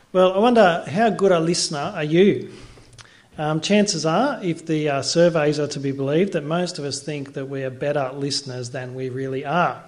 Well, I wonder, how good a listener are you? Chances are, if the surveys are to be believed, that most of us think that we are better listeners than we really are.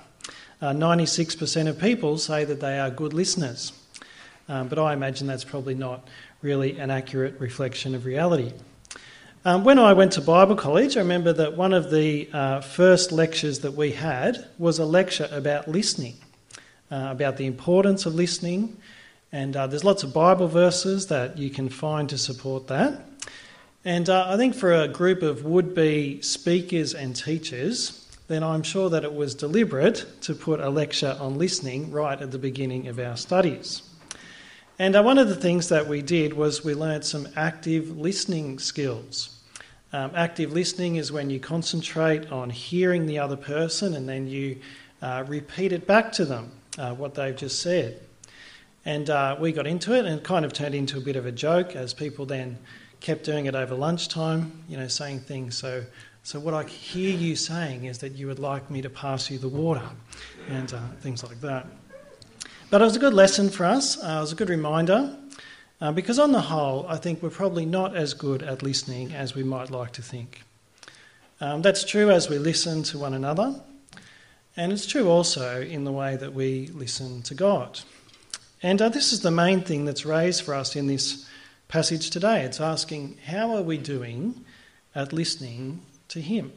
96% of people say that they are good listeners, but I imagine that's probably not really an accurate reflection of reality. When I went to Bible college, I remember that one of the first lectures that we had was a lecture about listening, about the importance of listening, and there's lots of Bible verses that you can find to support that. And I think for a group of would-be speakers and teachers, then I'm sure that it was deliberate to put a lecture on listening right at the beginning of our studies. And one of the things that we did was we learnt some active listening skills. Active listening is when you concentrate on hearing the other person and then you repeat it back to them, what they've just said. And we got into it and it kind of turned into a bit of a joke as people then kept doing it over lunchtime, saying things. So what I hear you saying is that you would like me to pass you the water and things like that. But it was a good lesson for us. It was a good reminder because on the whole, I think we're probably not as good at listening as we might like to think. That's true as we listen to one another, and it's true also in the way that we listen to God. And this is the main thing that's raised for us in this passage today. It's asking, how are we doing at listening to him?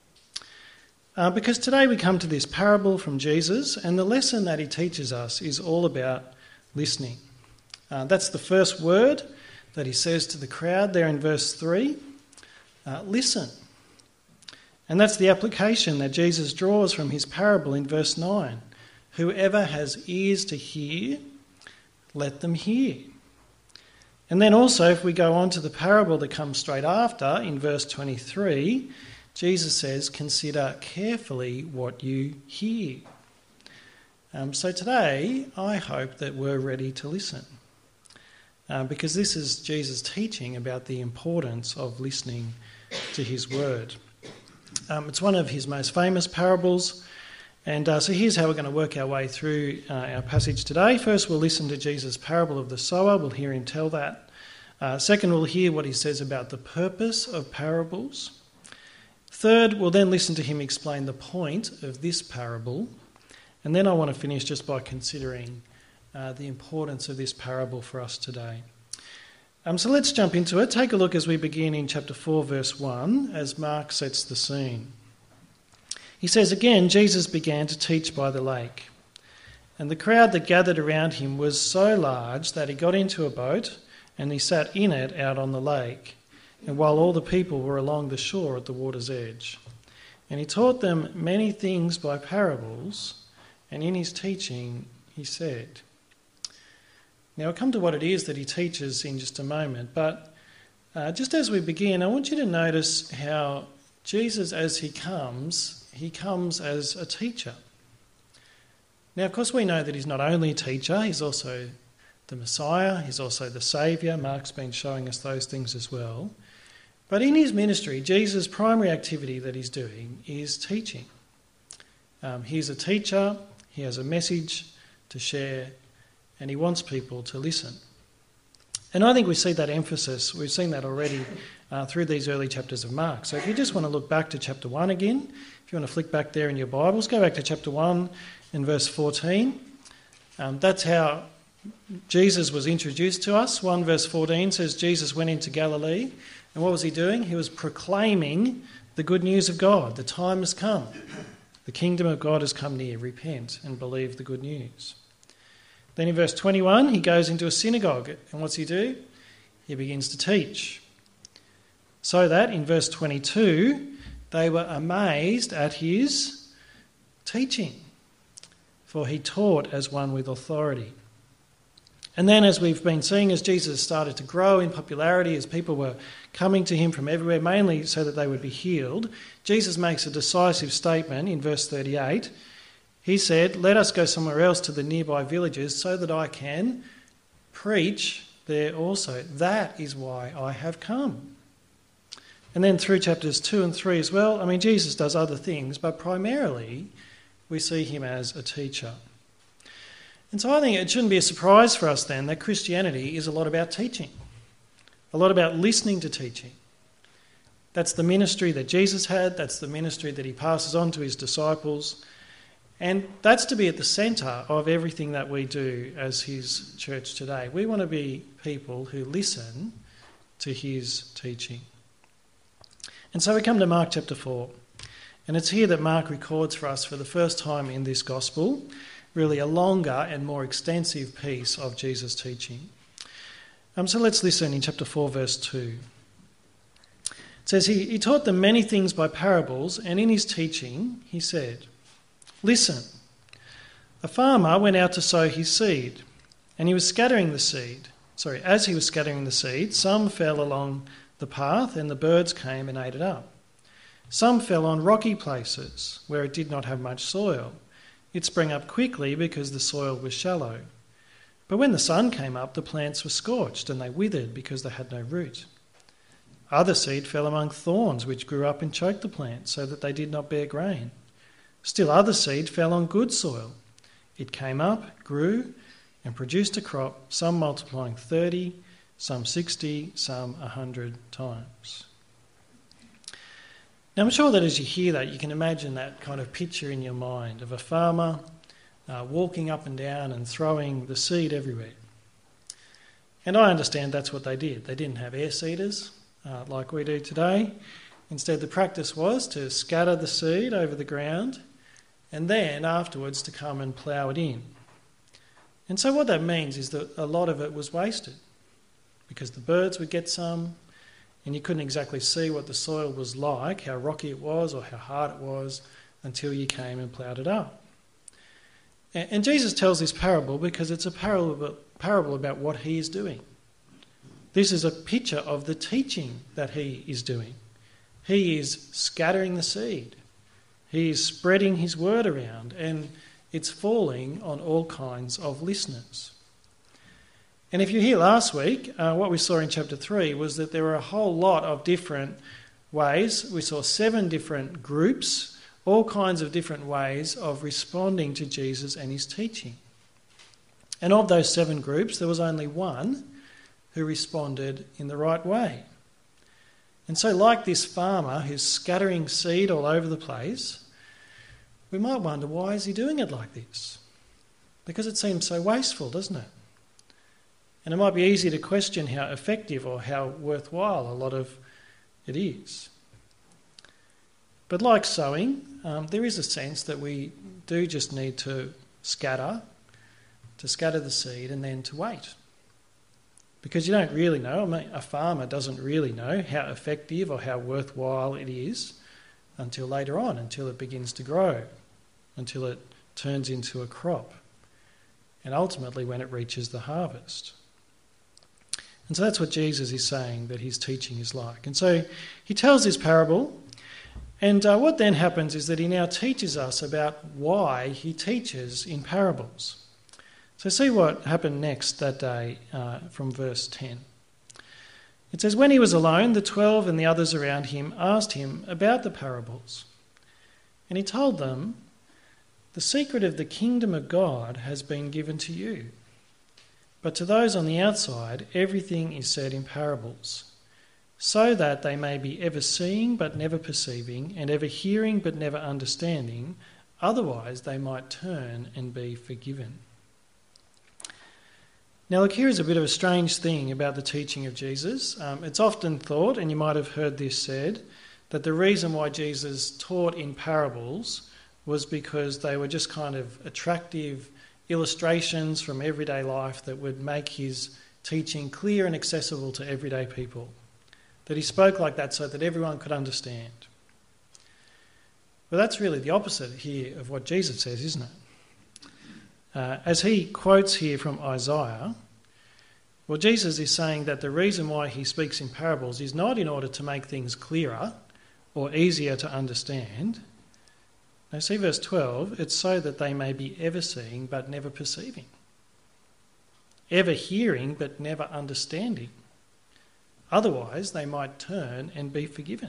Because today we come to this parable from Jesus, and the lesson that he teaches us is all about listening. That's the first word that he says to the crowd there in verse 3, listen. And that's the application that Jesus draws from his parable in verse 9. Whoever has ears to hear, let them hear. And then also, if we go on to the parable that comes straight after, in verse 23, Jesus says, consider carefully what you hear. So today, I hope that we're ready to listen. Because this is Jesus' teaching about the importance of listening to his word. It's one of his most famous parables. And so here's how we're going to work our way through our passage today. First, we'll listen to Jesus' parable of the sower. We'll hear him tell that. Second, we'll hear what he says about the purpose of parables. Third, we'll then listen to him explain the point of this parable. And then I want to finish just by considering the importance of this parable for us today. So let's jump into it. Take a look as we begin in chapter 4, verse 1, as Mark sets the scene. He says, again, Jesus began to teach by the lake. And the crowd that gathered around him was so large that he got into a boat and he sat in it out on the lake, and while all the people were along the shore at the water's edge. And he taught them many things by parables, and in his teaching he said. Now I'll come to what it is that he teaches in just a moment, but just as we begin, I want you to notice how Jesus, as he comes as a teacher. Now, of course, we know that he's not only a teacher, he's also the Messiah, he's also the Saviour. Mark's been showing us those things as well. But in his ministry, Jesus' primary activity that he's doing is teaching. He's a teacher, he has a message to share, and he wants people to listen. And I think we see that emphasis, we've seen that already through these early chapters of Mark. So if you just want to look back to chapter 1 again, if you want to flick back there in your Bibles, go back to chapter 1 and verse 14. That's how Jesus was introduced to us. 1 verse 14 says Jesus went into Galilee, and what was he doing? He was proclaiming the good news of God. The time has come. The kingdom of God has come near. Repent and believe the good news. Then in verse 21, he goes into a synagogue, and what's he do? He begins to teach. So that in verse 22, they were amazed at his teaching, for he taught as one with authority. And then, as we've been seeing, as Jesus started to grow in popularity, as people were coming to him from everywhere, mainly so that they would be healed, Jesus makes a decisive statement in verse 38. He said, let us go somewhere else to the nearby villages so that I can preach there also. That is why I have come. And then through chapters 2 and 3 as well, Jesus does other things, but primarily we see him as a teacher. And so I think it shouldn't be a surprise for us then that Christianity is a lot about teaching, a lot about listening to teaching. That's the ministry that Jesus had, that's the ministry that he passes on to his disciples, and that's to be at the centre of everything that we do as his church today. We want to be people who listen to his teaching. And so we come to Mark chapter 4, and it's here that Mark records for us for the first time in this gospel really a longer and more extensive piece of Jesus' teaching. So let's listen in chapter 4, verse 2. It says, he taught them many things by parables, and in his teaching he said, "Listen, a farmer went out to sow his seed, and he was scattering the seed. As he was scattering the seed, some fell along the path, and the birds came and ate it up. Some fell on rocky places, where it did not have much soil. It sprang up quickly because the soil was shallow. But when the sun came up, the plants were scorched, and they withered because they had no root. Other seed fell among thorns, which grew up and choked the plants, so that they did not bear grain. Still other seed fell on good soil. It came up, grew, and produced a crop, some multiplying 30, some 60, some 100 times." Now I'm sure that as you hear that, you can imagine that kind of picture in your mind of a farmer walking up and down and throwing the seed everywhere. And I understand that's what they did. They didn't have air seeders like we do today. Instead, the practice was to scatter the seed over the ground and then afterwards to come and plough it in. And so what that means is that a lot of it was wasted because the birds would get some, and you couldn't exactly see what the soil was like, how rocky it was or how hard it was, until you came and ploughed it up. And Jesus tells this parable because it's a parable about what he is doing. This is a picture of the teaching that he is doing. He is scattering the seed. He is spreading his word around, and it's falling on all kinds of listeners. And if you hear last week, what we saw in chapter 3 was that there were a whole lot of different ways. We saw 7 different groups, all kinds of different ways of responding to Jesus and his teaching. And of those 7 groups, there was only one who responded in the right way. And so like this farmer who's scattering seed all over the place, we might wonder, why is he doing it like this? Because it seems so wasteful, doesn't it? And it might be easy to question how effective or how worthwhile a lot of it is. But like sowing, there is a sense that we do just need to scatter the seed and then to wait. Because you don't really know, a farmer doesn't really know how effective or how worthwhile it is until later on, until it begins to grow, until it turns into a crop, and ultimately when it reaches the harvest. And so that's what Jesus is saying that his teaching is like. And so he tells this parable, and what then happens is that he now teaches us about why he teaches in parables. So see what happened next that day from verse 10. It says, "When he was alone, the 12 and the others around him asked him about the parables. And he told them, 'The secret of the kingdom of God has been given to you. But to those on the outside, everything is said in parables, so that they may be ever seeing but never perceiving, and ever hearing but never understanding, otherwise they might turn and be forgiven.'" Now look, here is a bit of a strange thing about the teaching of Jesus. It's often thought, and you might have heard this said, that the reason why Jesus taught in parables was because they were just kind of attractive illustrations from everyday life that would make his teaching clear and accessible to everyday people. That he spoke like that so that everyone could understand. But that's really the opposite here of what Jesus says, isn't it? As he quotes here from Isaiah, well, Jesus is saying that the reason why he speaks in parables is not in order to make things clearer or easier to understand. Now see verse 12, it's so that they may be ever seeing but never perceiving, ever hearing but never understanding. Otherwise they might turn and be forgiven.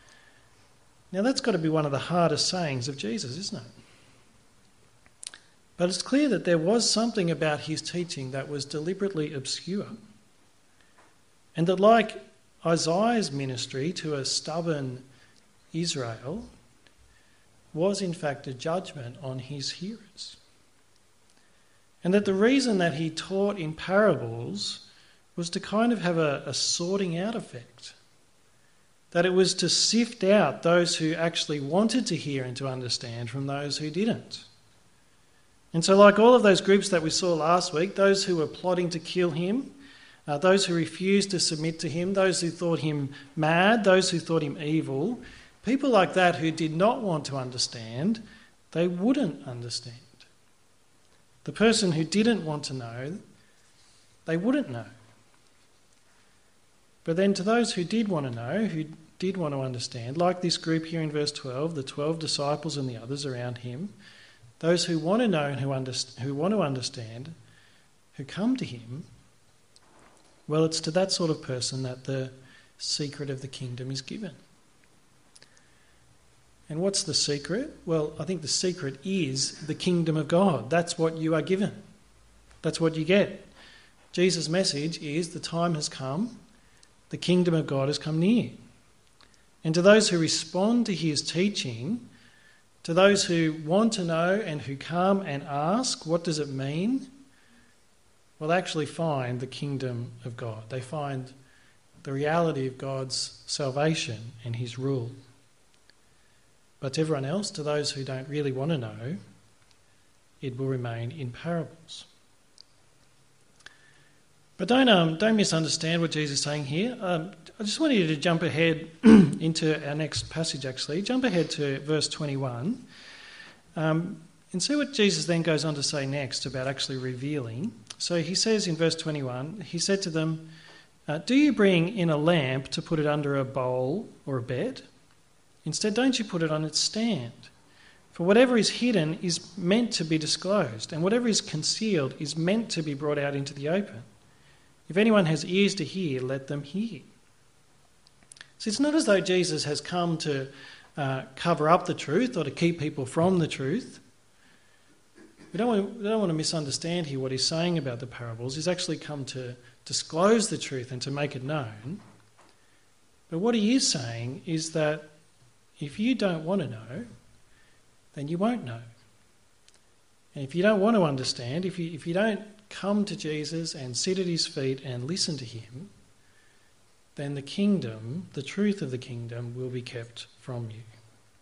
Now that's got to be one of the hardest sayings of Jesus, isn't it? But it's clear that there was something about his teaching that was deliberately obscure. And that, like Isaiah's ministry to a stubborn Israel, was in fact a judgment on his hearers. And that the reason that he taught in parables was to kind of have a sorting out effect. That it was to sift out those who actually wanted to hear and to understand from those who didn't. And so, like all of those groups that we saw last week, those who were plotting to kill him, those who refused to submit to him, those who thought him mad, those who thought him evil, people like that who did not want to understand, they wouldn't understand. The person who didn't want to know, they wouldn't know. But then to those who did want to know, who did want to understand, like this group here in verse 12, the 12 disciples and the others around him, those who want to know and who want to understand, who come to him, well, it's to that sort of person that the secret of the kingdom is given. And what's the secret? Well, I think the secret is the kingdom of God. That's what you are given. That's what you get. Jesus' message is the time has come, the kingdom of God has come near. And to those who respond to his teaching, to those who want to know and who come and ask, what does it mean? Well, they actually find the kingdom of God. They find the reality of God's salvation and his rule. But to everyone else, to those who don't really want to know, it will remain in parables. But don't misunderstand what Jesus is saying here. I just want you to jump ahead into our next passage, actually. Jump ahead to verse 21 and see what Jesus then goes on to say next about actually revealing. So he says in verse 21, he said to them, do you bring in a lamp to put it under a bowl or a bed? Instead, don't you put it on its stand? For whatever is hidden is meant to be disclosed, and whatever is concealed is meant to be brought out into the open. If anyone has ears to hear, let them hear. So it's not as though Jesus has come to cover up the truth or to keep people from the truth. We don't want to misunderstand here what he's saying about the parables. He's actually come to disclose the truth and to make it known. But what he is saying is that if you don't want to know, then you won't know. And if you don't want to understand, if you don't come to Jesus and sit at his feet and listen to him, then the kingdom, the truth of the kingdom, will be kept from you.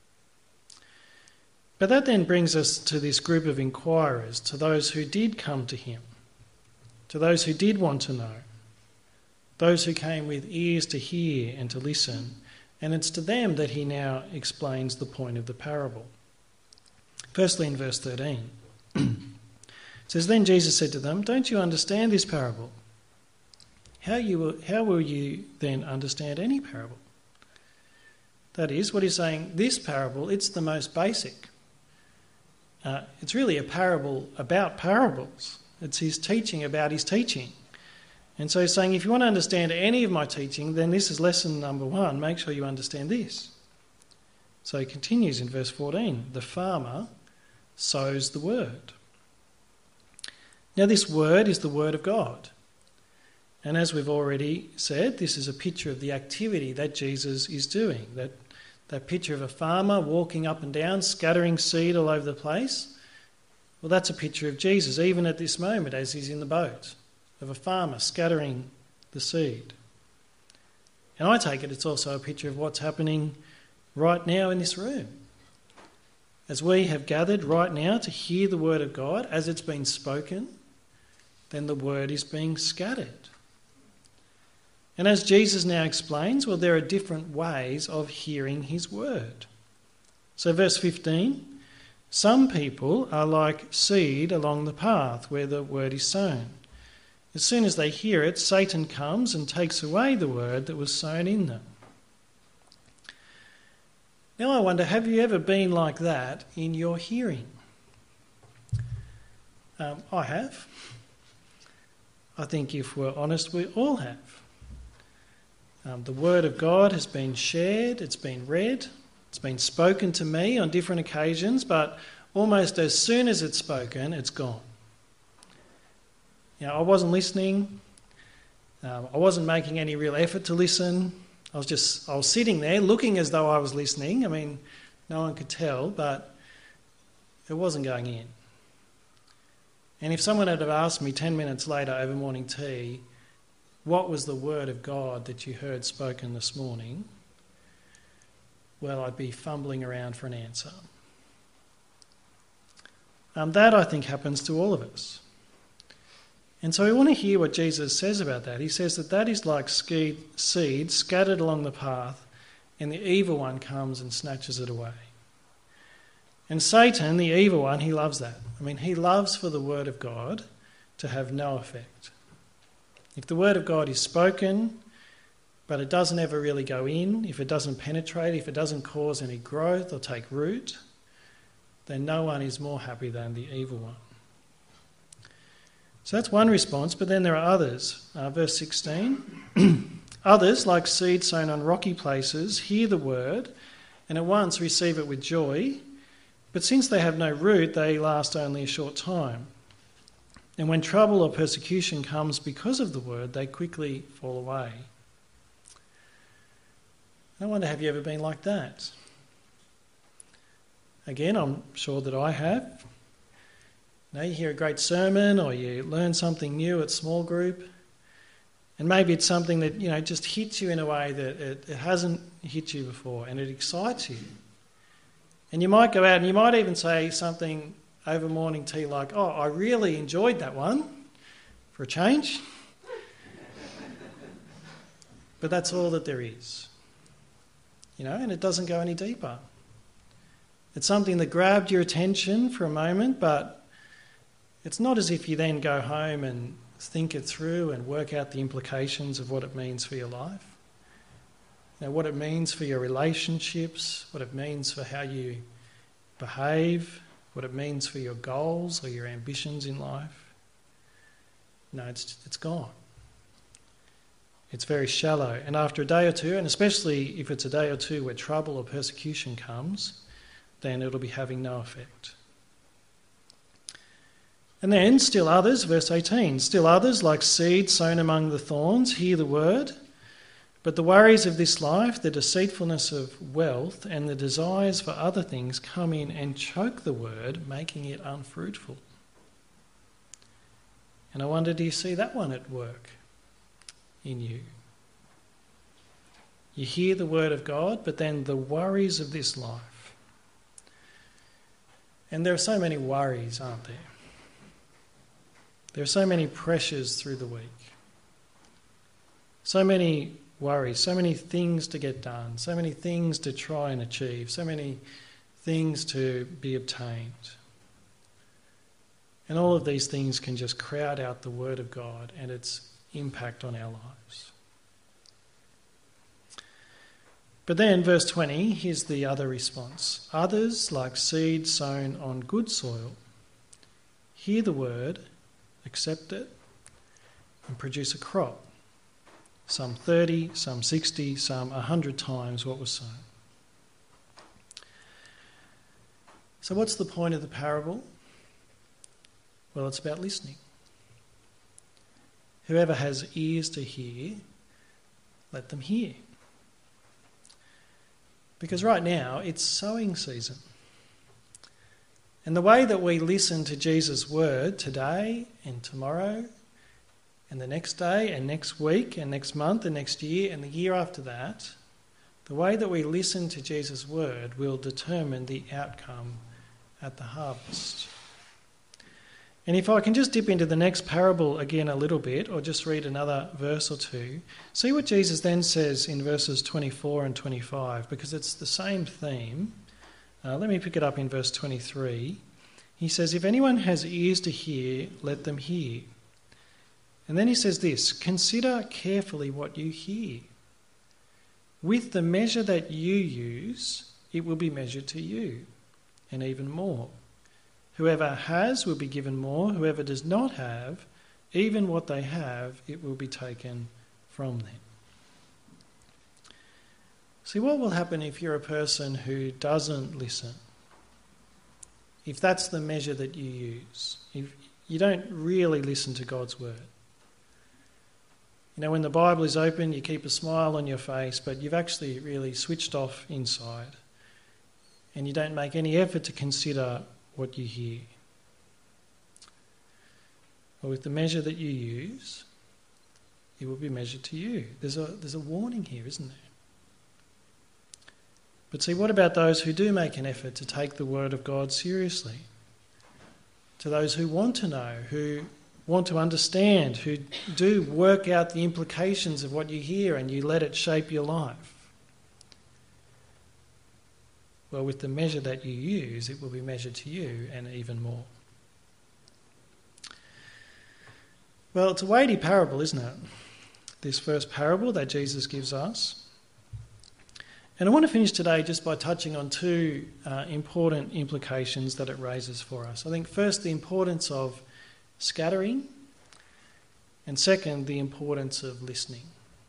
But that then brings us to this group of inquirers, to those who did come to him, to those who did want to know, those who came with ears to hear and to listen. And it's to them that he now explains the point of the parable. Firstly, in verse 13, it says, Then Jesus said to them, don't you understand this parable? How will you then understand any parable? That is, what he's saying, this parable, it's the most basic. It's really a parable about parables. It's his teaching about his teaching. And so he's saying, if you want to understand any of my teaching, then this is lesson number 1. Make sure you understand this. So he continues in verse 14. The farmer sows the word. Now this word is the word of God. And as we've already said, this is a picture of the activity that Jesus is doing. That picture of a farmer walking up and down, scattering seed all over the place. Well, that's a picture of Jesus, even at this moment as he's in the boat, of a farmer scattering the seed. And I take it's also a picture of what's happening right now in this room. As we have gathered right now to hear the word of God, as it's been spoken, then the word is being scattered. And as Jesus now explains, well, there are different ways of hearing his word. So verse 15, some people are like seed along the path where the word is sown. As soon as they hear it, Satan comes and takes away the word that was sown in them. Now I wonder, have you ever been like that in your hearing? I have. I think if we're honest, we all have. The word of God has been shared, it's been read, it's been spoken to me on different occasions, but almost as soon as it's spoken, it's gone. I wasn't listening. I wasn't making any real effort to listen. I was sitting there looking as though I was listening. I mean, no one could tell, but it wasn't going in. And if someone had asked me 10 minutes later over morning tea, what was the word of God that you heard spoken this morning? Well, I'd be fumbling around for an answer. That, I think, happens to all of us. And so we want to hear what Jesus says about that. He says that is like seed scattered along the path, and the evil one comes and snatches it away. And Satan, the evil one, he loves that. I mean, he loves for the word of God to have no effect. If the word of God is spoken, but it doesn't ever really go in, if it doesn't penetrate, if it doesn't cause any growth or take root, then no one is more happy than the evil one. So that's one response, but then there are others. Verse 16, others, like seed sown on rocky places, hear the word and at once receive it with joy, but since they have no root, they last only a short time. And when trouble or persecution comes because of the word, they quickly fall away. I wonder, have you ever been like that? Again, I'm sure that I have. You hear a great sermon or you learn something new at small group, and maybe it's something that just hits you in a way that it hasn't hit you before, and it excites you. And you might go out and you might even say something over morning tea like, "Oh, I really enjoyed that one," for a change. But that's all that there is. And it doesn't go any deeper. It's something that grabbed your attention for a moment, but it's not as if you then go home and think it through and work out the implications of what it means for your life. What it means for your relationships, what it means for how you behave, what it means for your goals or your ambitions in life. No, it's gone. It's very shallow. And after a day or two, and especially if it's a day or two where trouble or persecution comes, then it'll be having no effect. And then still others, verse 18, still others like seed sown among the thorns hear the word, but the worries of this life, the deceitfulness of wealth and the desires for other things come in and choke the word, making it unfruitful. And I wonder, do you see that one at work in you? You hear the word of God, but then the worries of this life. And there are so many worries, aren't there? There are so many pressures through the week. So many worries, so many things to get done, so many things to try and achieve, so many things to be obtained. And all of these things can just crowd out the word of God and its impact on our lives. But then, verse 20, here's the other response. Others, like seed sown on good soil, hear the word, accept it, and produce a crop. Some 30, some 60, some 100 times what was sown. So what's the point of the parable? Well, it's about listening. Whoever has ears to hear, let them hear. Because right now, it's sowing season. And the way that we listen to Jesus' word today and tomorrow and the next day and next week and next month and next year and the year after that, the way that we listen to Jesus' word will determine the outcome at the harvest. And if I can just dip into the next parable again a little bit, or just read another verse or two, see what Jesus then says in verses 24 and 25, because it's the same theme. Let me pick it up in verse 23. He says, if anyone has ears to hear, let them hear. And then he says this, consider carefully what you hear. With the measure that you use, it will be measured to you, and even more. Whoever has will be given more. Whoever does not have, even what they have, it will be taken from them. See, what will happen if you're a person who doesn't listen? if that's the measure that you use, if you don't really listen to God's word. You know, when the Bible is open, you keep a smile on your face, but you've actually really switched off inside, and you don't make any effort to consider what you hear. Or with the measure that you use, it will be measured to you. There's a warning here, isn't there? But see, what about those who do make an effort to take the word of God seriously? To those who want to know, who want to understand, who do work out the implications of what you hear and you let it shape your life. Well, with the measure that you use, it will be measured to you and even more. Well, it's a weighty parable, isn't it? This first parable that Jesus gives us. And I want to finish today just by touching on two important implications that it raises for us. I think first, the importance of scattering, and second, the importance of listening.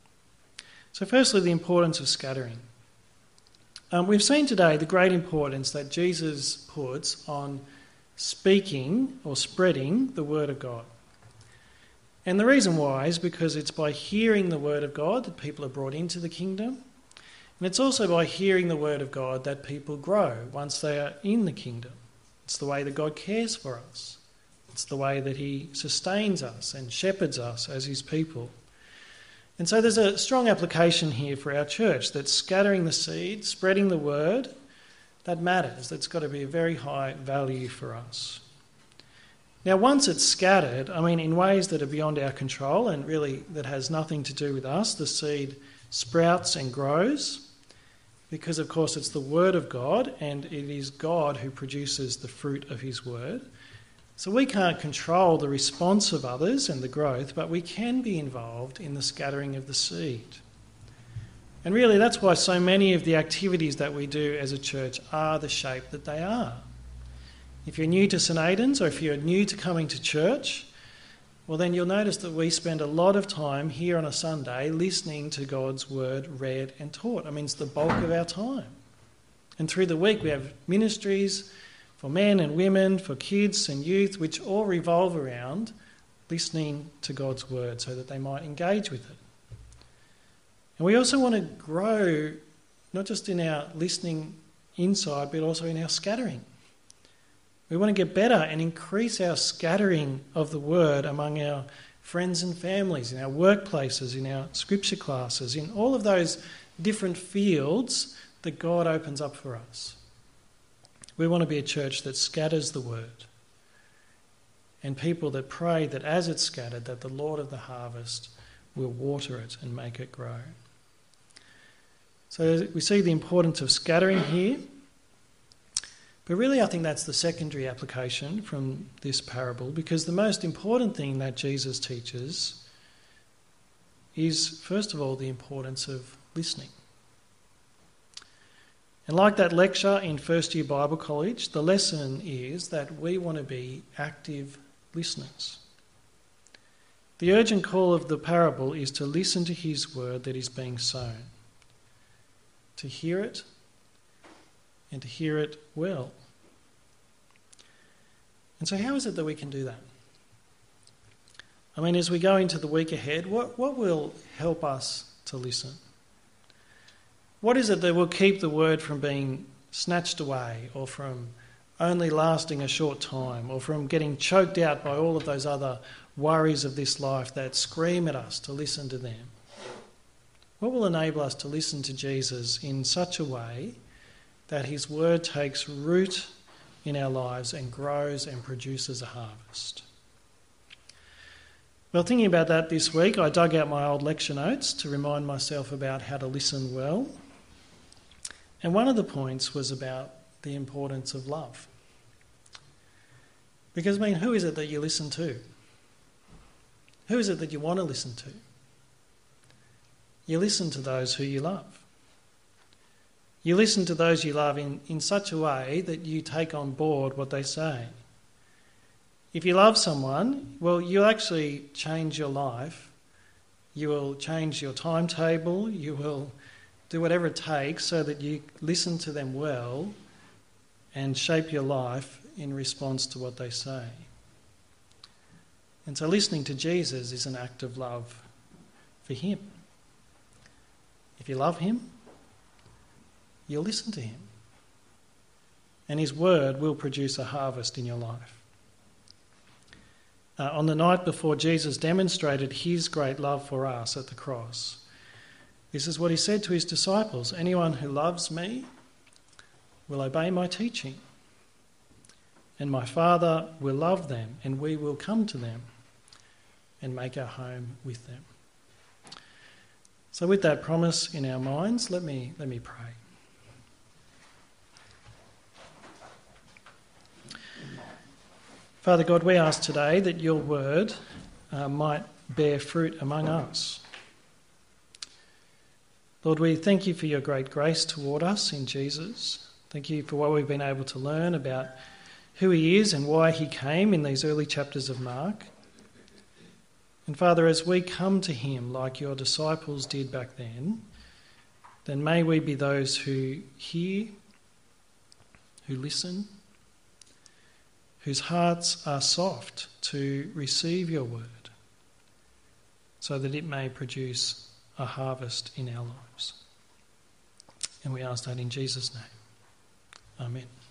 So firstly, the importance of scattering. We've seen today the great importance that Jesus puts on speaking or spreading the word of God. And the reason why is because it's by hearing the word of God that people are brought into the kingdom. And it's also by hearing the word of God that people grow once they are in the kingdom. It's the way that God cares for us. It's the way that he sustains us and shepherds us as his people. And so there's a strong application here for our church that scattering the seed, spreading the word, that matters. That's got to be a very high value for us. Now, once it's scattered, in ways that are beyond our control and really that has nothing to do with us, the seed sprouts and grows because, of course, it's the word of God and it is God who produces the fruit of his word. So we can't control the response of others and the growth, but we can be involved in the scattering of the seed. And really, that's why so many of the activities that we do as a church are the shape that they are. If you're new to St Aidan's or if you're new to coming to church, well then you'll notice that we spend a lot of time here on a Sunday listening to God's word read and taught. It's the bulk of our time. And through the week we have ministries for men and women, for kids and youth, which all revolve around listening to God's word so that they might engage with it. And we also want to grow, not just in our listening inside, but also in our scattering. We want to get better and increase our scattering of the word among our friends and families, in our workplaces, in our scripture classes, in all of those different fields that God opens up for us. We want to be a church that scatters the word and people that pray that as it's scattered, that the Lord of the harvest will water it and make it grow. So we see the importance of scattering here. But really, I think that's the secondary application from this parable, because the most important thing that Jesus teaches is, first of all, the importance of listening. And like that lecture in first year Bible college, the lesson is that we want to be active listeners. The urgent call of the parable is to listen to his word that is being sown, to hear it and to hear it well. And so how is it that we can do that? As we go into the week ahead, what will help us to listen? What is it that will keep the word from being snatched away, or from only lasting a short time, or from getting choked out by all of those other worries of this life that scream at us to listen to them? What will enable us to listen to Jesus in such a way that his word takes root in our lives and grows and produces a harvest? Well, thinking about that this week, I dug out my old lecture notes to remind myself about how to listen well. And one of the points was about the importance of love. Because, who is it that you listen to? Who is it that you want to listen to? You listen to those who you love. You listen to those you love in such a way that you take on board what they say. If you love someone, well, you'll actually change your life. You will change your timetable. You will do whatever it takes so that you listen to them well and shape your life in response to what they say. And so listening to Jesus is an act of love for him. If you love him, you'll listen to him. And his word will produce a harvest in your life. On the night before Jesus demonstrated his great love for us at the cross, this is what he said to his disciples: anyone who loves me will obey my teaching, and my Father will love them, and we will come to them and make our home with them. So with that promise in our minds, let me pray. Father God, we ask today that your word might bear fruit among us. Lord, we thank you for your great grace toward us in Jesus. Thank you for what we've been able to learn about who he is and why he came in these early chapters of Mark. And Father, as we come to him like your disciples did back then may we be those who hear, who listen, whose hearts are soft to receive your word, so that it may produce a harvest in our lives. And we ask that in Jesus' name. Amen.